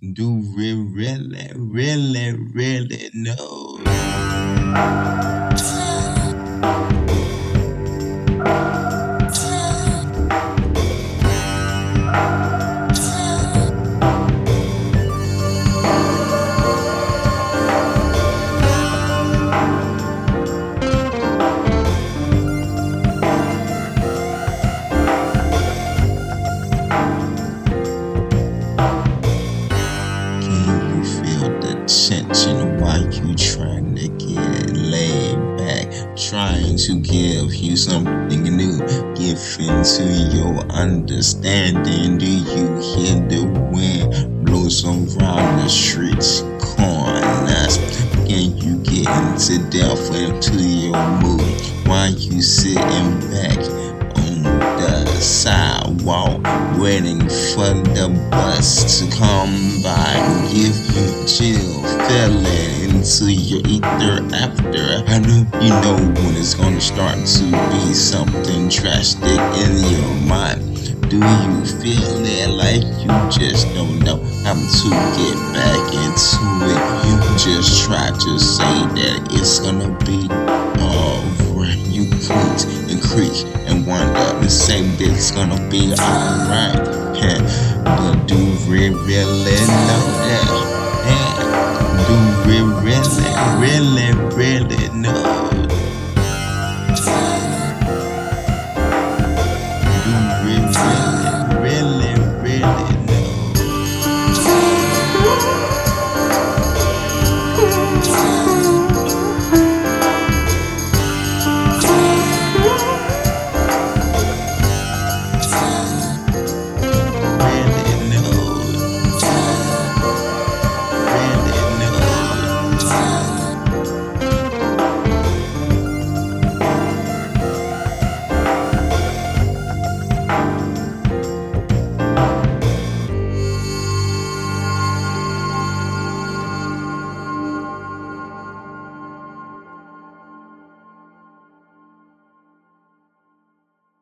Do we really, really, really know? Can you feel the tension while you trying to get laid back? Trying to give you something new, give into your understanding. Do you hear the wind blows around the streets corners? Can you get into depth into your mood while you sitting back on the sidewalk, waiting for the bus to come by and give you chill, feeling into your ether after. I know you know when it's gonna start to be something drastic in your mind. Do you feel it like you just don't know how to get back into it? You just try to say that it's gonna be alright. You crease and creak and wonder and say that it's gonna be alright. Yeah. But do we really know that? Yeah. Do we really, really, really know?